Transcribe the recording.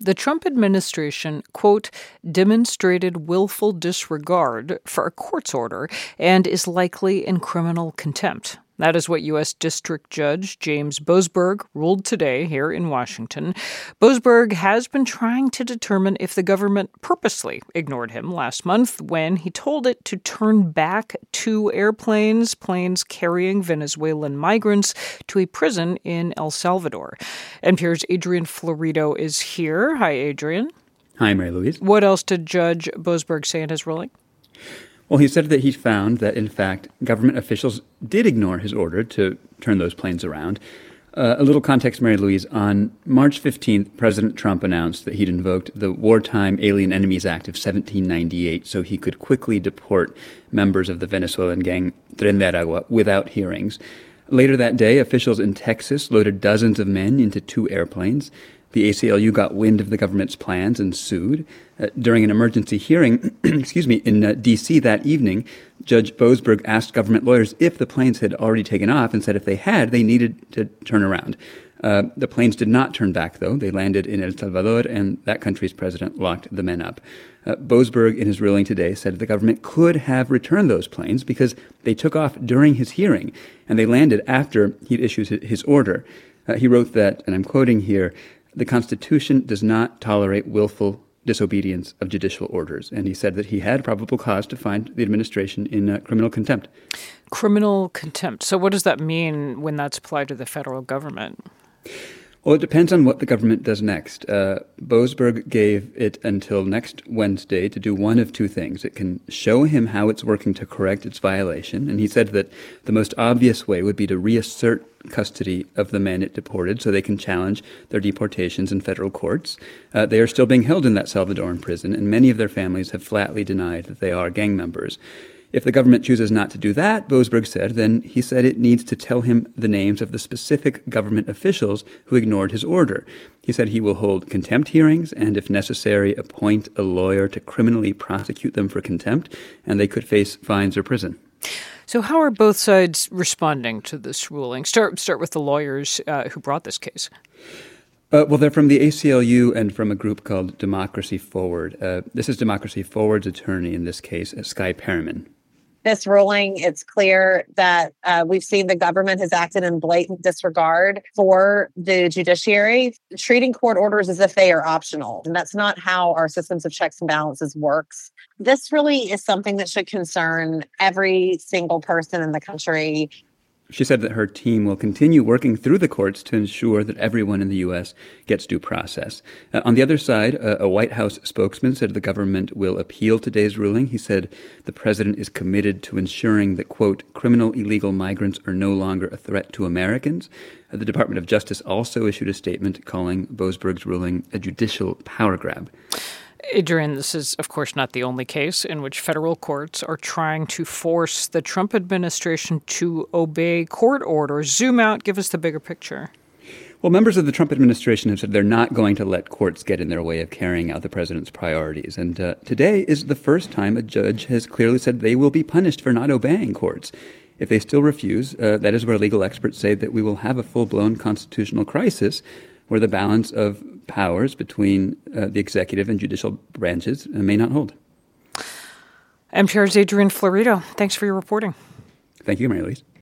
The Trump administration, quote, demonstrated willful disregard for a court's order and is likely in criminal contempt. That is what U.S. District Judge James Boasberg ruled today here in Washington. Boasberg has been trying to determine if the government purposely ignored him last month when he told it to turn back two planes carrying Venezuelan migrants to a prison in El Salvador. NPR's Adrian Florido is here. Hi, Adrian. Hi, Mary Louise. What else did Judge Boasberg say in his ruling? Well, he said that he found that, in fact, government officials did ignore his order to turn those planes around. A little context, Mary Louise. On March 15th, President Trump announced that he'd invoked the Wartime Alien Enemies Act of 1798 so he could quickly deport members of the Venezuelan gang Tren de Aragua without hearings. Later that day, officials in Texas loaded dozens of men into two airplanes. The ACLU got wind of the government's plans and sued. During an emergency hearing in D.C. that evening, Judge Boasberg asked government lawyers if the planes had already taken off and said if they had, they needed to turn around. The planes did not turn back, though. They landed in El Salvador, and that country's president locked the men up. Boasberg, in his ruling today, said the government could have returned those planes because they took off during his hearing, and they landed after he'd issued his order. He wrote that, and I'm quoting here, "The Constitution does not tolerate willful disobedience of judicial orders." And he said that he had probable cause to find the administration in criminal contempt. Criminal contempt. So what does that mean when that's applied to the federal government? Well, it depends on what the government does next. Boasberg gave it until next Wednesday to do one of two things. It can show him how it's working to correct its violation, and he said that the most obvious way would be to reassert custody of the men it deported so they can challenge their deportations in federal courts. They are still being held in that Salvadoran prison, and many of their families have flatly denied that they are gang members. If the government chooses not to do that, Boasberg said, then he said it needs to tell him the names of the specific government officials who ignored his order. He said he will hold contempt hearings and, if necessary, appoint a lawyer to criminally prosecute them for contempt, and they could face fines or prison. So how are both sides responding to this ruling? Start with the lawyers who brought this case. Well, they're from the ACLU and from a group called Democracy Forward. This is Democracy Forward's attorney in this case, Skye Perriman. This ruling, it's clear that we've seen the government has acted in blatant disregard for the judiciary, treating court orders as if they are optional. And that's not how our systems of checks and balances works. This really is something that should concern every single person in the country. She said that her team will continue working through the courts to ensure that everyone in the U.S. gets due process. On the other side, a White House spokesman said the government will appeal today's ruling. He said the president is committed to ensuring that, quote, criminal illegal migrants are no longer a threat to Americans. The Department of Justice also issued a statement calling Boasberg's ruling a judicial power grab. Adrian, this is, of course, not the only case in which federal courts are trying to force the Trump administration to obey court orders. Zoom out, give us the bigger picture. Well, members of the Trump administration have said they're not going to let courts get in their way of carrying out the president's priorities. And today is the first time a judge has clearly said they will be punished for not obeying courts. If they still refuse, that is where legal experts say that we will have a full-blown constitutional crisis where the balance of powers between the executive and judicial branches may not hold. NPR's Adrian Florido, thanks for your reporting. Thank you, Mary Louise.